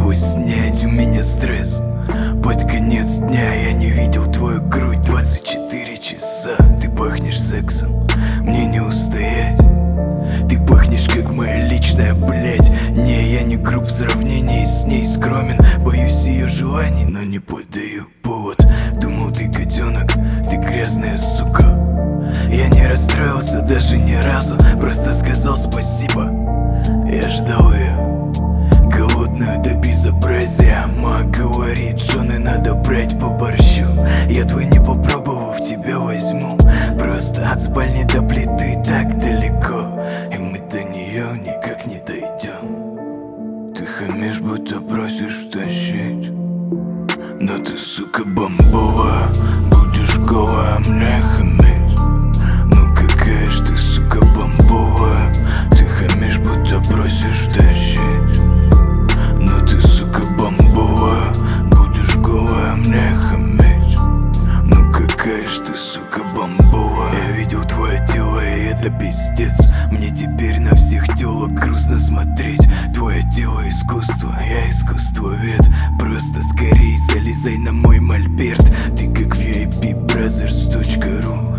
его снять, у меня стресс. Под конец дня я не видел твою грудь 24 часа. Ты пахнешь сексом, мне не устоять. Ты пахнешь как моя личная, блять. Не, я не груб в сравнении с ней, скромен. Боюсь ее желаний, но не подаю повод. Думал, ты котенок, ты грязная сука. Я не расстроился даже ни разу, просто сказал спасибо. Я ждал ее, голодную до безобразия. Мама говорит, жены надо брать по борщу. Я твой не попробовав, тебя возьму. Просто от спальни до плиты так далеко, и мы до нее никак не дойдем. Ты хамишь, будто просишь тащить, но ты, сука, бомбовая. Будешь голая, мне хамить. Ну какая ж ты, сука, бомбовая. Ты хамишь, будто просишь тащить, но ты, сука, бомбовая. Будешь голая, мне хамить. Ну какая ж ты, сука, бомбовая. Я видел твое тело, и это пиздец. Мне теперь на всех телок грустно смотреть. Твое тело искусство, я искусствовед. Просто скорей залезай на мой мольберт. Ты как VIPBrothers.ru.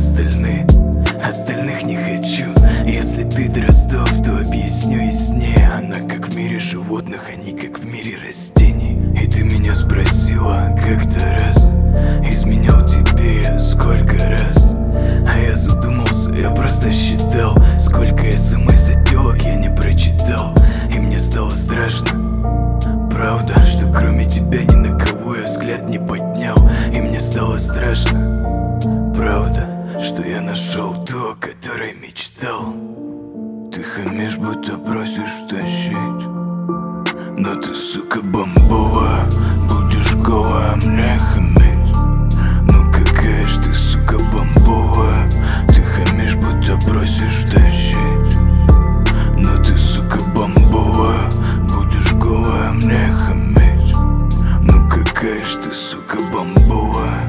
Остальных не хочу. Если ты Дроздов, то объясню яснее. Она как в мире животных, а не как в мире растений. И ты меня спросила как-то раз, изменял тебе я сколько раз. А я задумался, я просто считал, сколько смс от телок я не прочитал. И мне стало страшно, правда, что кроме тебя ни на кого я взгляд не поднял. И мне стало страшно, правда, что я нашел то, о которой мечтал. Ты хамишь, будто просишь тащить, но ты, сука, бомбовая. Будешь голая, мне хамить. Ну какая ж ты, сука, бомбовая. Ты хамишь, будто просишь тащить, но ты, сука, бомбовая. Будешь голая, мне хамить. Ну какая ж ты, сука, бомбовая.